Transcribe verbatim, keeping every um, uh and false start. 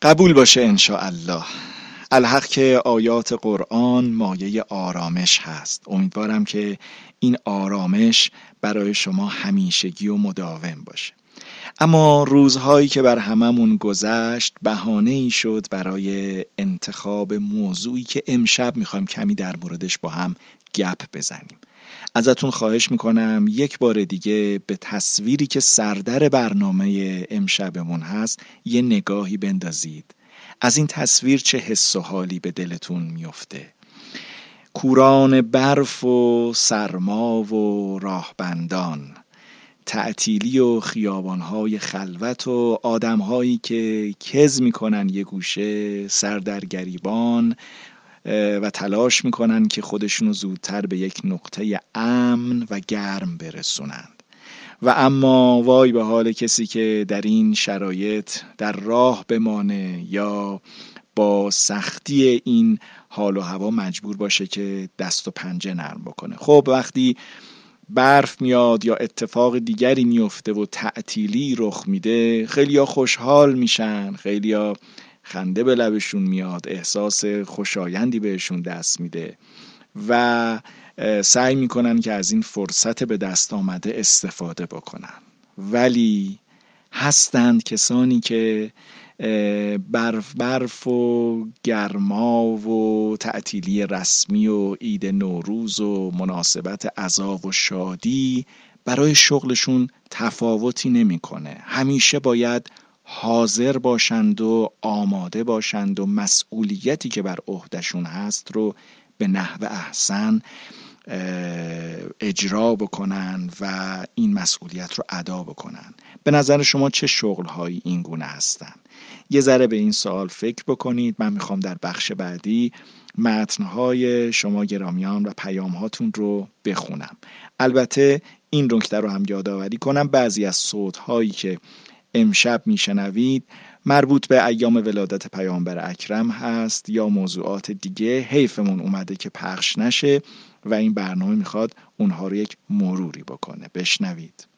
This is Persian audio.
قبول باشه انشاءالله. الحق که آیات قرآن مایه آرامش هست. امیدوارم که این آرامش برای شما همیشگی و مداوم باشه. اما روزهایی که بر هممون گذشت بهانه‌ای شد برای انتخاب موضوعی که امشب میخوایم کمی در موردش با هم گپ بزنیم. ازتون خواهش میکنم یک بار دیگه به تصویری که سردر برنامه امشبمون هست یه نگاهی بندازید. از این تصویر چه حس و حالی به دلتون میفته؟ کوران برف و سرما و راهبندان، تعطیلی و خیابانهای خلوت و آدمهایی که کز میکنن یه گوشه سر در گریبان و تلاش میکنن که خودشونو زودتر به یک نقطه امن و گرم برسونند. و اما وای به حال کسی که در این شرایط در راه بمانه یا با سختی این حال و هوا مجبور باشه که دست و پنجه نرم بکنه. خب وقتی برف میاد یا اتفاق دیگری میفته و تعطیلی رخ میده، خیلیا خوشحال میشن، خیلیا خنده به لبشون میاد، احساس خوشایندی بهشون دست میده و سعی میکنن که از این فرصت به دست آمده استفاده بکنن. ولی هستند کسانی که برف برف و گرما و تعطیلی رسمی و عید نوروز و مناسبت عزا و شادی برای شغلشون تفاوتی نمیکنه. همیشه باید حاضر باشند و آماده باشند و مسئولیتی که بر عهدهشون هست رو به نحو احسن اجرا بکنن و این مسئولیت رو ادا بکنن. به نظر شما چه شغل‌هایی این گونه هستن؟ یه ذره به این سوال فکر بکنید. من میخوام در بخش بعدی متن‌های شما گرامیان و پیام‌هاتون رو بخونم. البته این نکته رو هم یادآوری کنم بعضی از صوت‌هایی که امشب میشنوید مربوط به ایام ولادت پیامبر اکرم هست یا موضوعات دیگه. حیفمون اومده که پخش نشه و این برنامه میخواد اونها رو یک مروری بکنه. بشنوید.